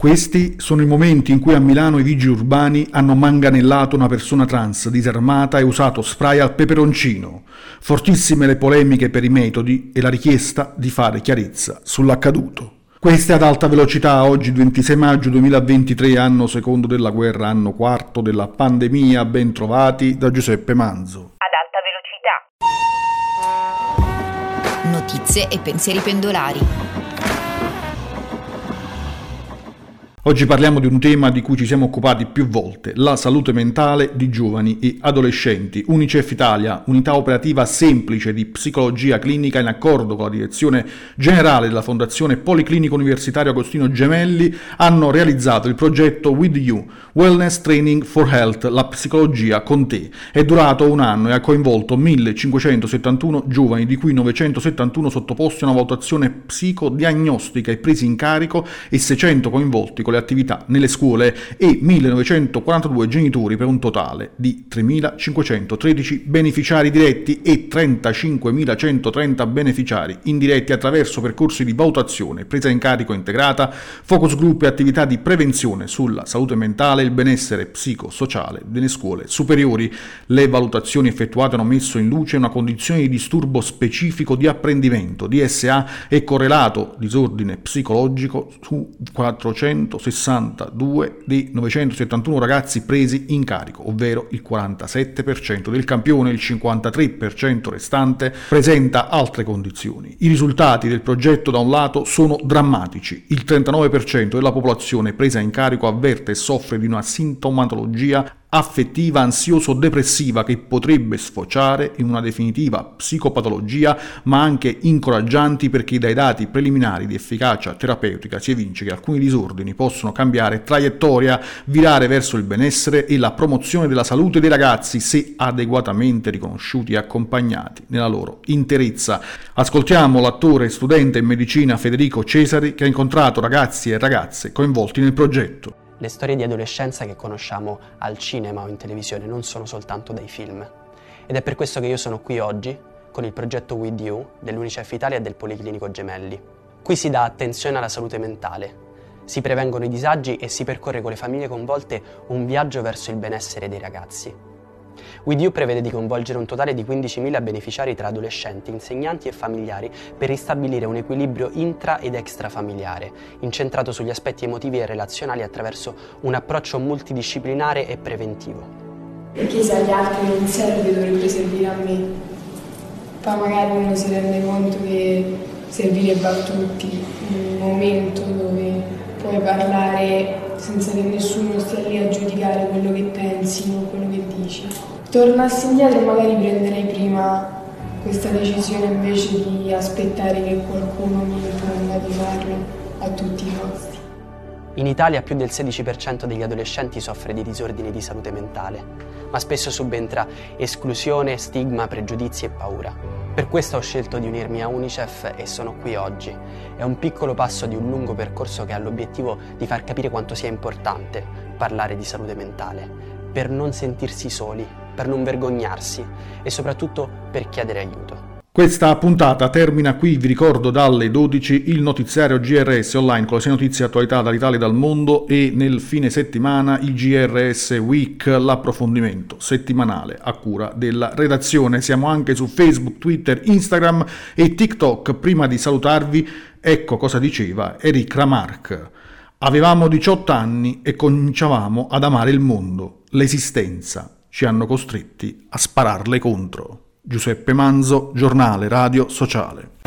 Questi sono i momenti in cui a Milano i vigili urbani hanno manganellato una persona trans disarmata e usato spray al peperoncino. Fortissime le polemiche per i metodi e la richiesta di fare chiarezza sull'accaduto. Queste ad alta velocità, oggi 26 maggio 2023, anno secondo della guerra, anno quarto della pandemia, ben trovati da Giuseppe Manzo. Ad alta velocità. Notizie e pensieri pendolari. Oggi parliamo di un tema di cui ci siamo occupati più volte, la salute mentale di giovani e adolescenti. Unicef Italia, unità operativa semplice di psicologia clinica in accordo con la direzione generale della Fondazione Policlinico Universitario Agostino Gemelli, hanno realizzato il progetto With You, Wellness Training for Health, la psicologia con te. È durato un anno e ha coinvolto 1571 giovani, di cui 971 sottoposti a una valutazione psicodiagnostica e presi in carico e 600 coinvolti con le attività nelle scuole e 1942 genitori, per un totale di 3.513 beneficiari diretti e 35.130 beneficiari indiretti attraverso percorsi di valutazione, presa in carico integrata, focus group e attività di prevenzione sulla salute mentale e il benessere psicosociale nelle scuole superiori. Le valutazioni effettuate hanno messo in luce una condizione di disturbo specifico di apprendimento, DSA, e correlato disordine psicologico su 462 dei 971 ragazzi presi in carico, ovvero il 47% del campione. Il 53% restante presenta altre condizioni. I risultati del progetto da un lato sono drammatici. Il 39% della popolazione presa in carico avverte e soffre di una sintomatologia affettiva ansioso-depressiva che potrebbe sfociare in una definitiva psicopatologia, ma anche incoraggianti, perché dai dati preliminari di efficacia terapeutica si evince che alcuni disordini possono cambiare traiettoria, virare verso il benessere e la promozione della salute dei ragazzi se adeguatamente riconosciuti e accompagnati nella loro interezza. Ascoltiamo l'attore e studente in medicina Federico Cesari, che ha incontrato ragazzi e ragazze coinvolti nel progetto. Le storie di adolescenza che conosciamo al cinema o in televisione non sono soltanto dai film. Ed è per questo che io sono qui oggi con il progetto With You dell'Unicef Italia e del Policlinico Gemelli. Qui si dà attenzione alla salute mentale, si prevengono i disagi e si percorre con le famiglie coinvolte un viaggio verso il benessere dei ragazzi. With You prevede di coinvolgere un totale di 15.000 beneficiari tra adolescenti, insegnanti e familiari per ristabilire un equilibrio intra ed extrafamiliare, incentrato sugli aspetti emotivi e relazionali attraverso un approccio multidisciplinare e preventivo. Perché se agli altri non serve, dovrebbe servire a me. Poi magari uno si rende conto che servirebbe a tutti, un momento dove puoi parlare senza che nessuno stia lì a giudicare quello che pensi o quello che dici. Tornassi indietro magari prenderei prima questa decisione invece di aspettare che qualcuno mi imponga di farlo a tutti i costi. In Italia più del 16% degli adolescenti soffre di disordini di salute mentale, ma spesso subentra esclusione, stigma, pregiudizi e paura. Per questo ho scelto di unirmi a Unicef e sono qui oggi. È un piccolo passo di un lungo percorso che ha l'obiettivo di far capire quanto sia importante parlare di salute mentale, per non sentirsi soli, per non vergognarsi e soprattutto per chiedere aiuto. Questa puntata termina qui. Vi ricordo dalle 12 il notiziario GRS online con le 6 notizie e attualità dall'Italia e dal mondo, e nel fine settimana il GRS Week, l'approfondimento settimanale a cura della redazione. Siamo anche su Facebook, Twitter, Instagram e TikTok. Prima di salutarvi, ecco cosa diceva Eric Remarque: avevamo 18 anni e cominciavamo ad amare il mondo, l'esistenza, ci hanno costretti a spararle contro. Giuseppe Manzo, giornale radio sociale.